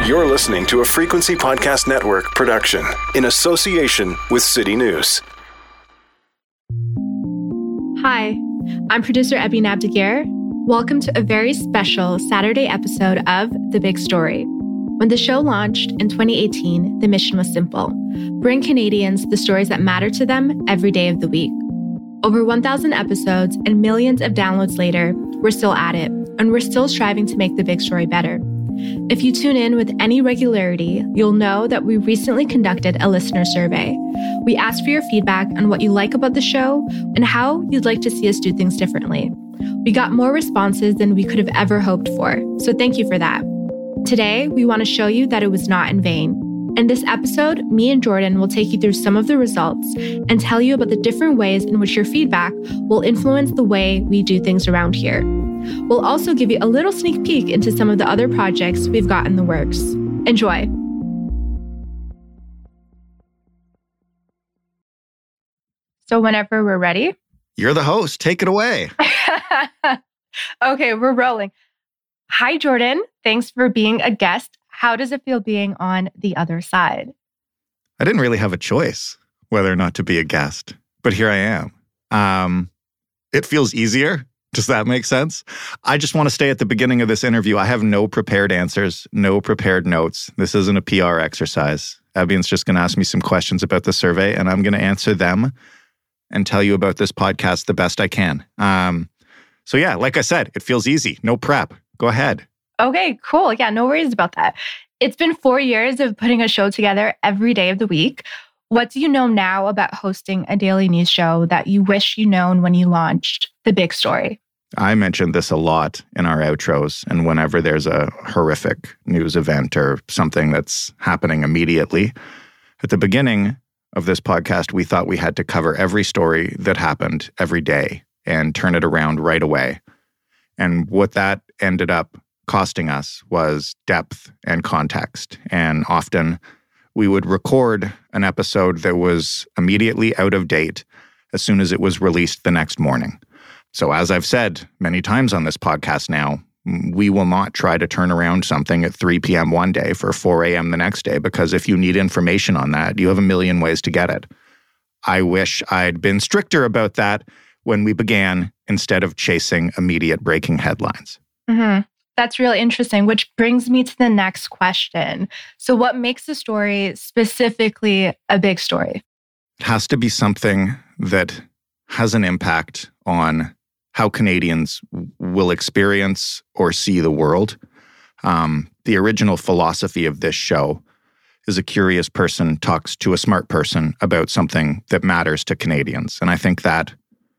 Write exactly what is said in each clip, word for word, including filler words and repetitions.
You're listening to a Frequency Podcast Network production in association with City News. Hi, I'm producer Abby Nabdagir. Welcome to a very special Saturday episode of The Big Story. When the show launched in twenty eighteen, the mission was simple: bring Canadians the stories that matter to them every day of the week. Over one thousand episodes and millions of downloads later, we're still at it, and we're still striving to make The Big Story better. If you tune in with any regularity, you'll know that we recently conducted a listener survey. We asked for your feedback on what you like about the show and how you'd like to see us do things differently. We got more responses than we could have ever hoped for, so thank you for that. Today, we want to show you that it was not in vain. In this episode, me and Jordan will take you through some of the results and tell you about the different ways in which your feedback will influence the way we do things around here. We'll also give you a little sneak peek into some of the other projects we've got in the works. Enjoy. So whenever we're ready. You're the host. Take it away. Okay, we're rolling. Hi, Jordan. Thanks for being a guest. How does it feel being on the other side? I didn't really have a choice whether or not to be a guest, but here I am. Um, it feels easier. Does that make sense? I just want to stay at the beginning of this interview. I have no prepared answers, no prepared notes. This isn't a P R exercise. Abby's just going to ask me some questions about the survey, and I'm going to answer them and tell you about this podcast the best I can. Um, so yeah, like I said, it feels easy. No prep. Go ahead. Okay, cool. Yeah, no worries about that. It's been four years of putting a show together every day of the week. What do you know now about hosting a daily news show that you wish you known when you launched The Big Story? I mentioned this a lot in our outros, and whenever there's a horrific news event or something that's happening immediately, at the beginning of this podcast, we thought we had to cover every story that happened every day and turn it around right away. And what that ended up costing us was depth and context. And often we would record an episode that was immediately out of date as soon as it was released the next morning. So as I've said many times on this podcast now, we will not try to turn around something at three p.m. one day for four a.m. the next day, because if you need information on that, you have a million ways to get it. I wish I'd been stricter about that when we began, instead of chasing immediate breaking headlines. Mm-hmm. That's really interesting, which brings me to the next question. So what makes a story specifically a big story? It has to be something that has an impact on how Canadians will experience or see the world. Um, the original philosophy of this show is a curious person talks to a smart person about something that matters to Canadians. And I think that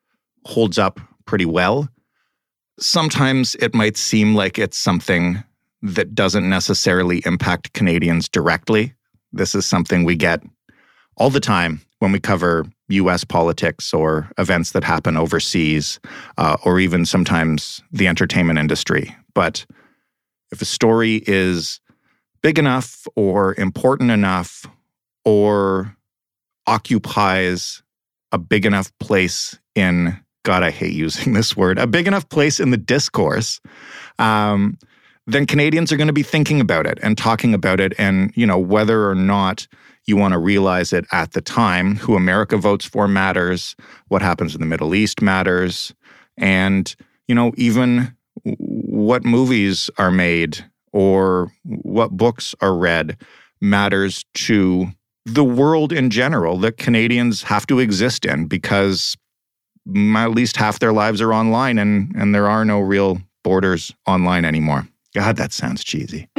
holds up pretty well. Sometimes it might seem like it's something that doesn't necessarily impact Canadians directly. This is something we get all the time when we cover U S politics or events that happen overseas, uh, or even sometimes the entertainment industry. But if a story is big enough or important enough or occupies a big enough place in, God, I hate using this word, a big enough place in the discourse, um, then Canadians are going to be thinking about it and talking about it. And, you know, whether or not you want to realize it at the time, who America votes for matters, what happens in the Middle East matters, and, you know, even what movies are made or what books are read matters to the world in general that Canadians have to exist in, because at least half their lives are online, and, and there are no real borders online anymore. God, that sounds cheesy.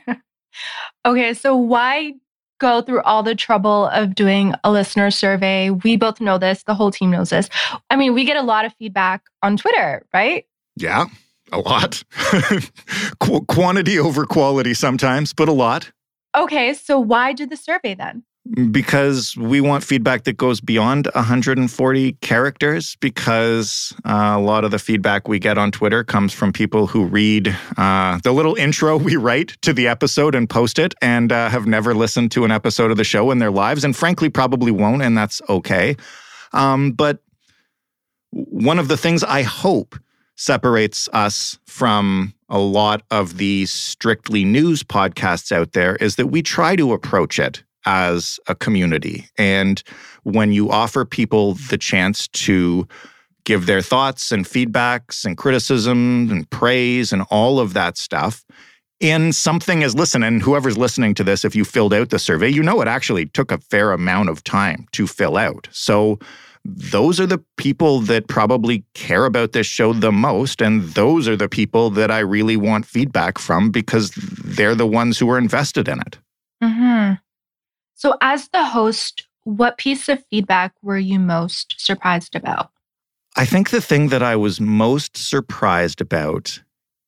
Okay, so why go through all the trouble of doing a listener survey? We both know this. The whole team knows this. I mean, we get a lot of feedback on Twitter, right? Yeah, a lot. Qu- quantity over quality sometimes, but a lot. Okay, so why do the survey then? Because we want feedback that goes beyond one hundred forty characters, because uh, a lot of the feedback we get on Twitter comes from people who read uh, the little intro we write to the episode and post it, and uh, have never listened to an episode of the show in their lives, and frankly probably won't, and that's okay. Um, but one of the things I hope separates us from a lot of the strictly news podcasts out there is that we try to approach it as a community. And when you offer people the chance to give their thoughts and feedbacks and criticism and praise and all of that stuff in something as, listen, and whoever's listening to this, if you filled out the survey, you know it actually took a fair amount of time to fill out. So those are the people that probably care about this show the most, and those are the people that I really want feedback from because they're the ones who are invested in it. Mm-hmm. So as the host, what piece of feedback were you most surprised about? I think the thing that I was most surprised about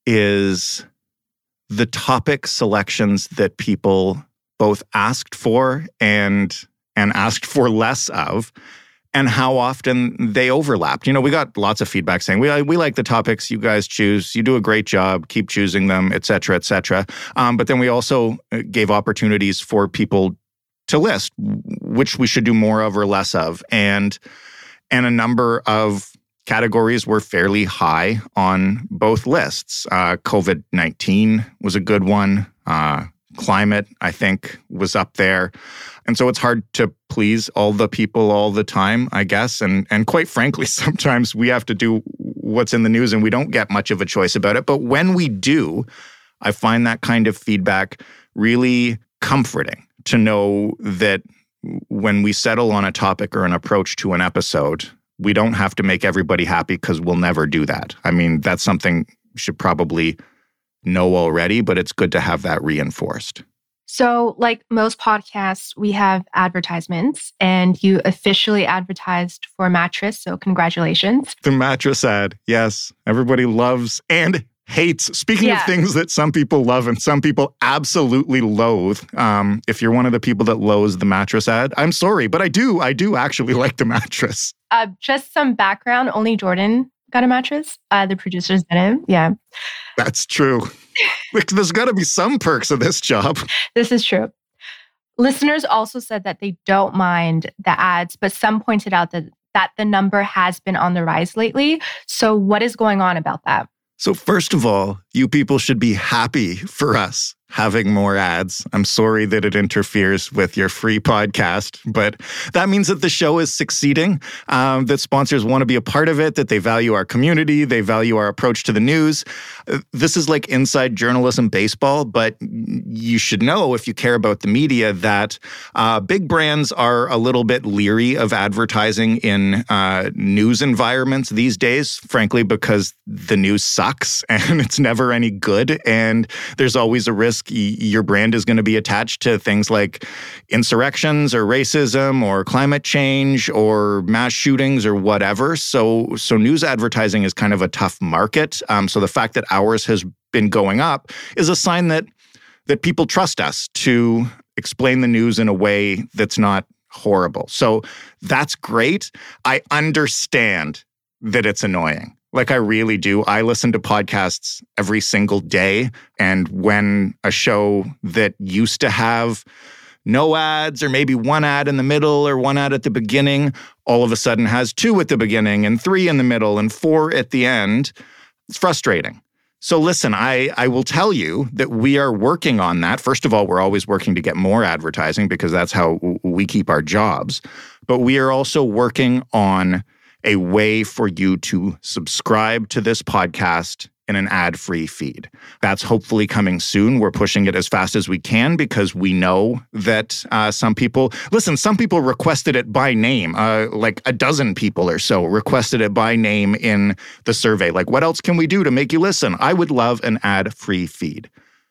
is the topic selections that people both asked for and and asked for less of, and how often they overlapped. You know, we got lots of feedback saying, we, we like the topics you guys choose. You do a great job. Keep choosing them, et cetera, et cetera. Um, but then we also gave opportunities for people to list which we should do more of or less of. And, and a number of categories were fairly high on both lists. Uh, COVID nineteen was a good one. Uh, climate, I think, was up there. And so it's hard to please all the people all the time, I guess. And and quite frankly, sometimes we have to do what's in the news and we don't get much of a choice about it. But when we do, I find that kind of feedback really comforting to know that when we settle on a topic or an approach to an episode, we don't have to make everybody happy because we'll never do that. I mean, that's something you should probably know already, but it's good to have that reinforced. So like most podcasts, we have advertisements, and you officially advertised for a mattress. So congratulations. The mattress ad. Yes. Everybody loves and hates. Speaking yeah. of things that some people love and some people absolutely loathe, um, if you're one of the people that loathes the mattress ad, I'm sorry, but I do. I do actually like the mattress. Uh, just some background. Only Jordan got a mattress. Uh, the producers didn't. Yeah. That's true. There's got to be some perks of this job. This is true. Listeners also said that they don't mind the ads, but some pointed out that, that the number has been on the rise lately. So what is going on about that? So first of all, you people should be happy for us having more ads. I'm sorry that it interferes with your free podcast, but that means that the show is succeeding, um, that sponsors want to be a part of it, that they value our community, they value our approach to the news. Uh, this is like inside journalism baseball, but you should know, if you care about the media, that uh, big brands are a little bit leery of advertising in uh, news environments these days, frankly, because the news sucks and it's never any good, and there's always a risk your brand is going to be attached to things like insurrections or racism or climate change or mass shootings or whatever. So, so news advertising is kind of a tough market. Um, so the fact that ours has been going up is a sign that that people trust us to explain the news in a way that's not horrible. So that's great. I understand that it's annoying. Like, I really do. I listen to podcasts every single day. And when a show that used to have no ads or maybe one ad in the middle or one ad at the beginning, all of a sudden has two at the beginning and three in the middle and four at the end, it's frustrating. So listen, I, I will tell you that we are working on that. First of all, we're always working to get more advertising because that's how we keep our jobs. But we are also working on a way for you to subscribe to this podcast in an ad-free feed. That's hopefully coming soon. We're pushing it as fast as we can because we know that uh, some people, listen, some people requested it by name, uh, like a dozen people or so requested it by name in the survey. Like, what else can we do to make you listen? I would love an ad-free feed.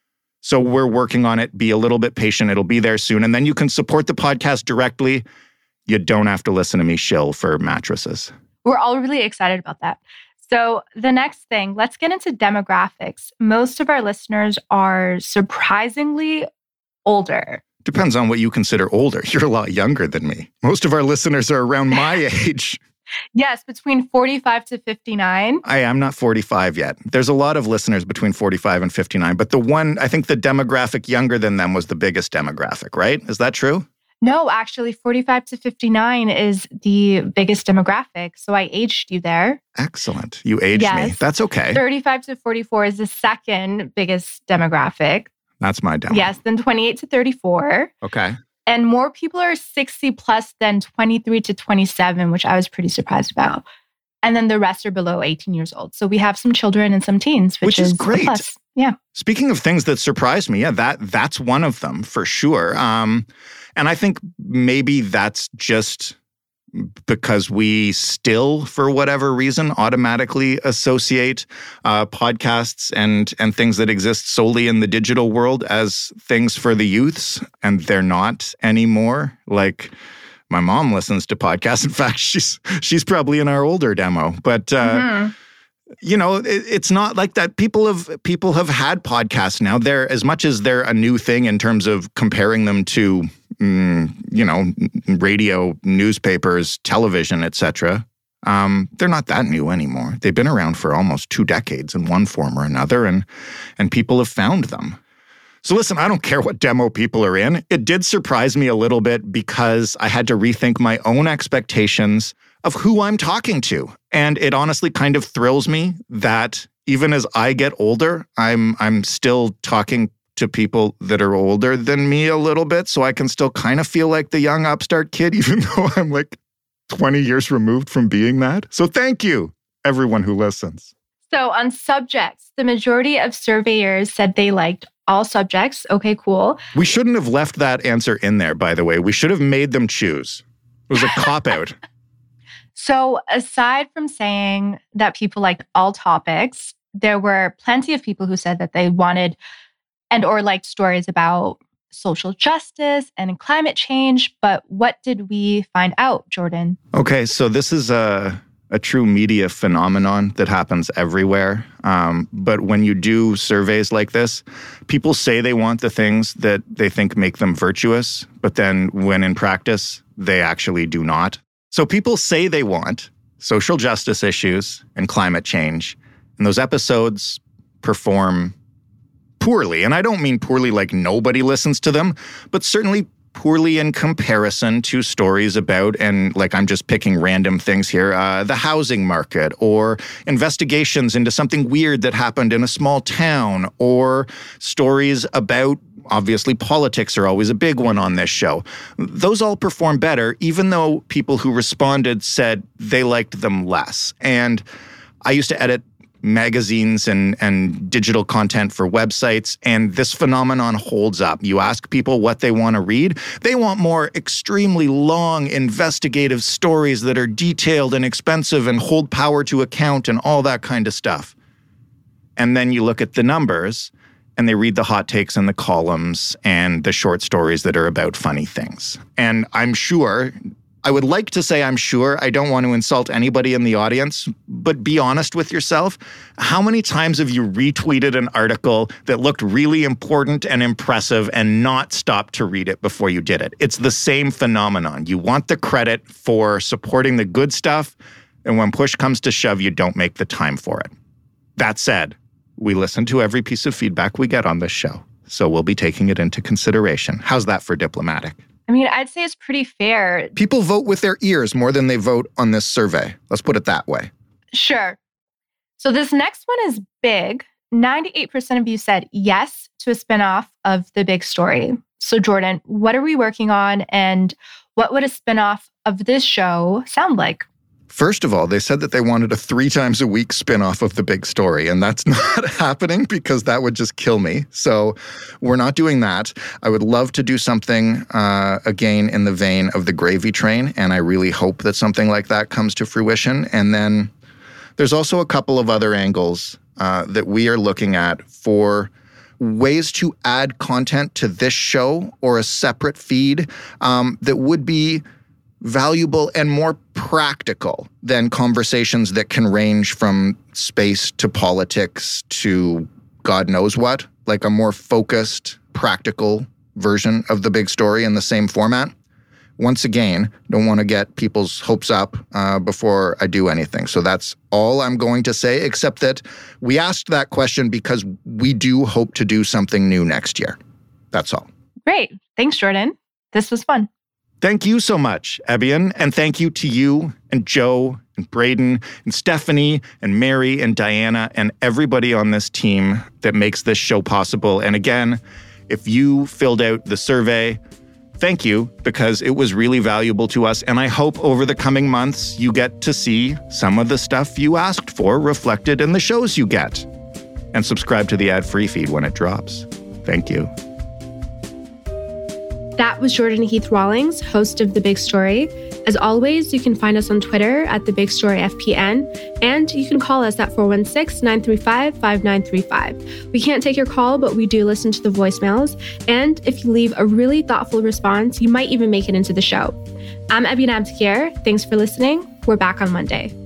So we're working on it. Be a little bit patient. It'll be there soon. And then you can support the podcast directly. You don't have to listen to me shill for mattresses. We're all really excited about that. So the next thing, let's get into demographics. Most of our listeners are surprisingly older. Depends on what you consider older. You're a lot younger than me. Most of our listeners are around my age. Yes, between forty-five to fifty-nine. I am not forty-five yet. There's a lot of listeners between forty-five and fifty-nine, but the one, I think the demographic younger than them was the biggest demographic, right? Is that true? No, actually, forty-five to fifty-nine is the biggest demographic. So I aged you there. Excellent. You aged Yes. me. That's okay. thirty-five to forty-four is the second biggest demographic. That's my demo. Yes, then twenty-eight to thirty-four. Okay. And more people are sixty plus than twenty-three to twenty-seven, which I was pretty surprised about. And then the rest are below eighteen years old. So we have some children and some teens, which, Which is is great. a plus. Yeah. Speaking of things that surprised me, yeah, that that's one of them for sure. Um, and I think maybe that's just because we still, for whatever reason, automatically associate uh, podcasts and and things that exist solely in the digital world as things for the youths, and they're not anymore. Like, my mom listens to podcasts. In fact, she's she's probably in our older demo, but. Uh, Mm-hmm. You know, it, it's not like that. People have people have had podcasts now. They're, as much as they're a new thing in terms of comparing them to, mm, you know, radio, newspapers, television, et cetera. Um, they're not that new anymore. They've been around for almost two decades in one form or another, and and people have found them. So listen, I don't care what demo people are in. It did surprise me a little bit because I had to rethink my own expectations of who I'm talking to. And it honestly kind of thrills me that even as I get older, I'm I'm still talking to people that are older than me a little bit. So I can still kind of feel like the young upstart kid, even though I'm like twenty years removed from being that. So thank you, everyone who listens. So on subjects, the majority of surveyors said they liked all subjects. Okay, cool. We shouldn't have left that answer in there, by the way. We should have made them choose. It was a cop-out. So aside from saying that people liked all topics, there were plenty of people who said that they wanted and or liked stories about social justice and climate change. But what did we find out, Jordan? Okay, so this is a, a true media phenomenon that happens everywhere. Um, but when you do surveys like this, people say they want the things that they think make them virtuous, but then when in practice, they actually do not. So people say they want social justice issues and climate change, and those episodes perform poorly. And I don't mean poorly like nobody listens to them, but certainly poorly in comparison to stories about, and like I'm just picking random things here, uh, the housing market, or investigations into something weird that happened in a small town, or stories about, obviously, politics are always a big one on this show. Those all perform better, even though people who responded said they liked them less. And I used to edit magazines and, and digital content for websites, and this phenomenon holds up. You ask people what they want to read. They want more extremely long investigative stories that are detailed and expensive and hold power to account and all that kind of stuff. And then you look at the numbers, and they read the hot takes in the columns and the short stories that are about funny things. And I'm sure, I would like to say I'm sure, I don't want to insult anybody in the audience, but be honest with yourself. How many times have you retweeted an article that looked really important and impressive and not stopped to read it before you did it? It's the same phenomenon. You want the credit for supporting the good stuff, and when push comes to shove, you don't make the time for it. That said, we listen to every piece of feedback we get on this show, so we'll be taking it into consideration. How's that for diplomatic? I mean, I'd say it's pretty fair. People vote with their ears more than they vote on this survey. Let's put it that way. Sure. So this next one is big. ninety-eight percent of you said yes to a spinoff of The Big Story. So Jordan, what are we working on, and what would a spinoff of this show sound like? First of all, they said that they wanted a three times a week spinoff of The Big Story, and that's not happening because that would just kill me. So we're not doing that. I would love to do something, uh, again, in the vein of The Gravy Train, and I really hope that something like that comes to fruition. And then there's also a couple of other angles uh, that we are looking at for ways to add content to this show or a separate feed um, that would be valuable and more practical than conversations that can range from space to politics to God knows what, like a more focused, practical version of The Big Story in the same format. Once again, don't want to get people's hopes up uh, before I do anything. So that's all I'm going to say, except that we asked that question because we do hope to do something new next year. That's all. Great. Thanks, Jordan. This was fun. Thank you so much, Ebion. And thank you to you and Joe and Braden and Stephanie and Mary and Diana and everybody on this team that makes this show possible. And again, if you filled out the survey, thank you, because it was really valuable to us. And I hope over the coming months, you get to see some of the stuff you asked for reflected in the shows you get. And subscribe to the ad-free feed when it drops. Thank you. That was Jordan Heath Rawlings, host of The Big Story. As always, you can find us on Twitter at The Big Story F P N, and you can call us at four one six, nine three five, five nine three five. We can't take your call, but we do listen to the voicemails, and if you leave a really thoughtful response, you might even make it into the show. I'm Ebion Abdigir. Thanks for listening. We're back on Monday.